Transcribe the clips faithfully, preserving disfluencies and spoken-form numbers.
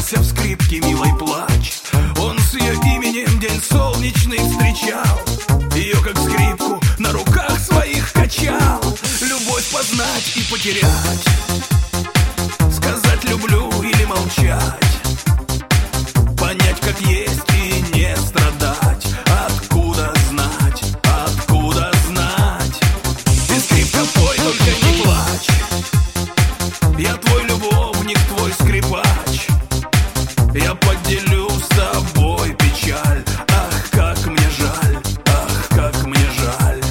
вливался в скрипки милый плач. Он с ее именем день солнечный встречал, ее как скрипку на руках своих качал. Любовь познать и потерять, сказать люблю или молчать, понять как есть и не страдать. Откуда знать, откуда знать? Ты скрипка пой, только не плачь. Я твой любовник, твой скрипач. Я поделю с тобой печаль. Ах, как мне жаль, ах, как мне жаль.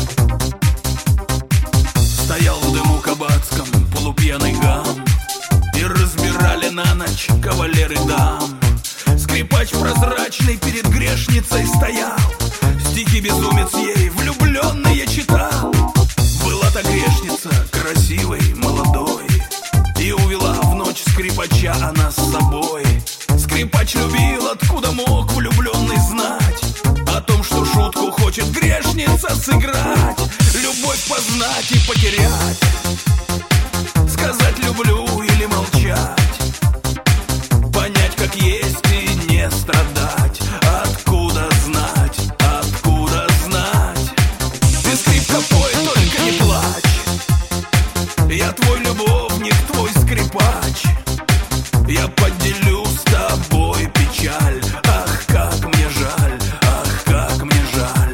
Стоял в дыму кабацком полупьяный гам, и разбирали на ночь кавалеры дам. Скрипач прозрачный перед грешницей стоял, стихи безумец ей влюбленные читал. Была та грешница красивой, молодой, и увела в ночь скрипача она с собой. Скрипач любил, откуда мог влюбленный знать о том, что шутку хочет грешница сыграть. Любовь познать и потерять, сказать люблю или молчать, понять как есть и не страдать. Откуда знать, откуда знать? Ты скрипка пой, только не плачь. Я твой любовник, твой скрипач. Я поделю с тобой печаль. Ах, как мне жаль, ах, как мне жаль.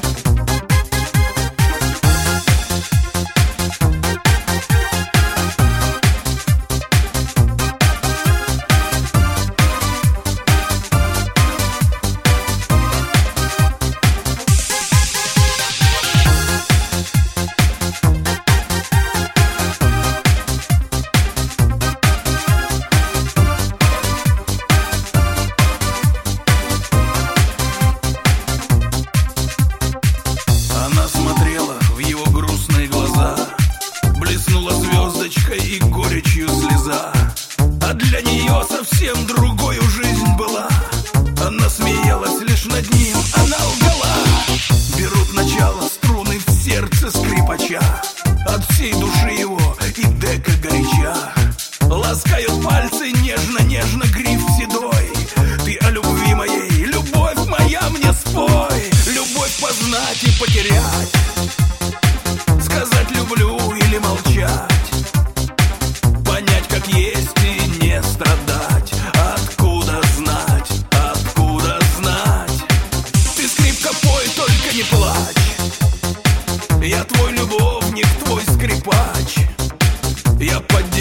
Она смотрела в его грустные глаза, блеснула звездочкой и горечью слеза. А для нее совсем другою жизнь была. Она смеялась лишь над ним, она лгала. Берут начало струны в сердце скрипача, от всей души его и дека горяча. Ласкают пальцы нежно-нежно гриф седой. Ты о любви моей, любовь моя, мне спой. Любовь познать и потерять, сказать люблю или молчать, понять как есть и не страдать. Откуда знать, откуда знать? Ты скрипка пой, только не плачь. Я твой любовник, твой скрипач. Я поддержу